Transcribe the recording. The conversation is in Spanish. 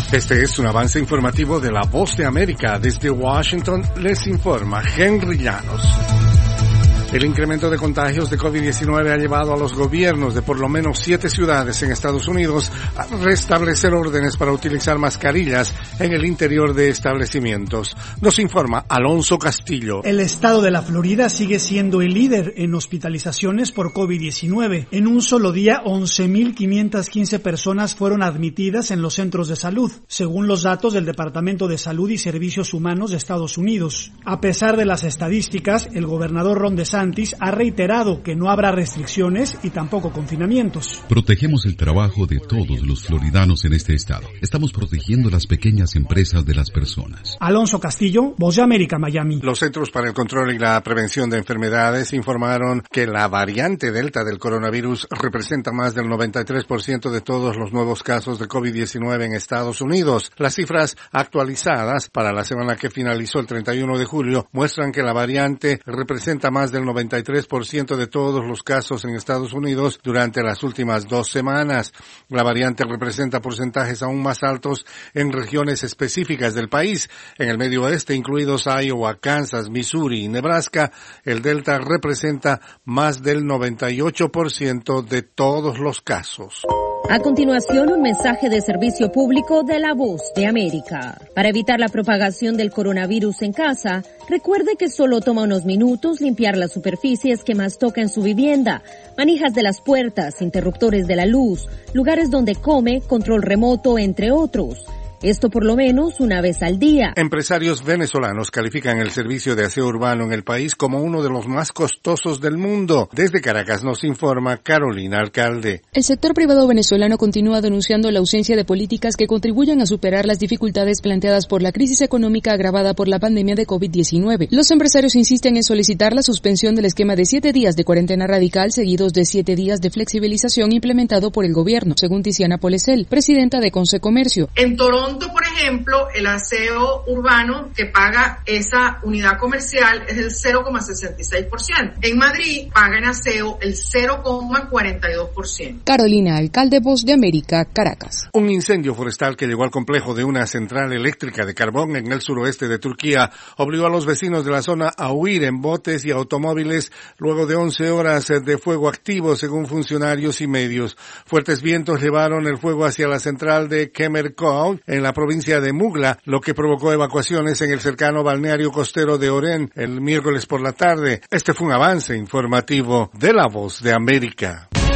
Este es un avance informativo de La Voz de América. Desde Washington les informa Henry Llanos. El incremento de contagios de COVID-19 ha llevado a los gobiernos de por lo menos 7 ciudades en Estados Unidos a restablecer órdenes para utilizar mascarillas en el interior de establecimientos. Nos informa Alonso Castillo. El estado de la Florida sigue siendo el líder en hospitalizaciones por COVID-19. En un solo día, 11.515 personas fueron admitidas en los centros de salud, según los datos del Departamento de Salud y Servicios Humanos de Estados Unidos. A pesar de las estadísticas, el gobernador Ron DeSantis ha reiterado que no habrá restricciones y tampoco confinamientos. Protegemos el trabajo de todos los floridanos en este estado. Estamos protegiendo las pequeñas empresas de las personas. Alonso Castillo, Voz de América, Miami. Los Centros para el Control y la Prevención de Enfermedades informaron que la variante Delta del coronavirus representa más del 93% de todos los nuevos casos de COVID-19 en Estados Unidos. Las cifras actualizadas para la semana que finalizó el 31 de julio muestran que la variante representa más del 93% de todos los casos en Estados Unidos durante las últimas 2 semanas. La variante representa porcentajes aún más altos en regiones específicas del país. En el medio oeste, incluidos Iowa, Kansas, Missouri y Nebraska, el Delta representa más del 98% de todos los casos. A continuación, un mensaje de servicio público de La Voz de América. Para evitar la propagación del coronavirus en casa, recuerde que solo toma unos minutos limpiar las superficies que más toca en su vivienda, manijas de las puertas, interruptores de la luz, lugares donde come, control remoto, entre otros. Esto por lo menos una vez al día. Empresarios venezolanos califican el servicio de aseo urbano en el país como uno de los más costosos del mundo. Desde Caracas nos informa Carolina Alcalde. El sector privado venezolano continúa denunciando la ausencia de políticas que contribuyan a superar las dificultades planteadas por la crisis económica agravada por la pandemia de COVID-19. Los empresarios insisten en solicitar la suspensión del esquema de 7 días de cuarentena radical seguidos de 7 días de flexibilización implementado por el gobierno, según Tiziana Polesel, presidenta de Consecomercio. En Toronto, por ejemplo, el aseo urbano que paga esa unidad comercial es el 0,66%. En Madrid paga en aseo el 0,42%. Carolina Alcalde, Voz de América, Caracas. Un incendio forestal que llegó al complejo de una central eléctrica de carbón en el suroeste de Turquía obligó a los vecinos de la zona a huir en botes y automóviles luego de 11 horas de fuego activo, según funcionarios y medios. Fuertes vientos llevaron el fuego hacia la central de Kemerköy en la provincia de Mugla, lo que provocó evacuaciones en el cercano balneario costero de Oren el miércoles por la tarde. Este fue un avance informativo de La Voz de América.